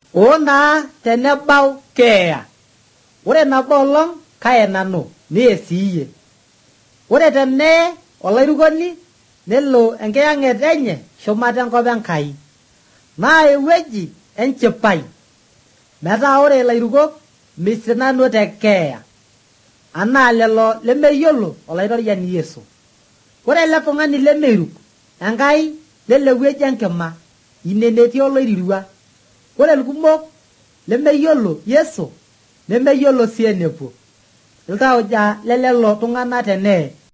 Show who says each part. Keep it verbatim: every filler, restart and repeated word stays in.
Speaker 1: Ona tenebau keya. Ore nabolong kaya nanu niesiye. Ore tene olairukoni nelo enkiyang'et enye shumata enkop Enkai. Naa ewueji enchipai. Metaa ore ilairukok misinanu te keya. Anaa lelo lemeyiolo olaitoriani Yesu. Ore ele tung'ani lemeiruk Enkai lele wueji enkima ine netii oloirirua. Ore irkumok lemeyiolo Yesu nemeyiolo sii enepuo. Iltauja lelelo tung'anak tene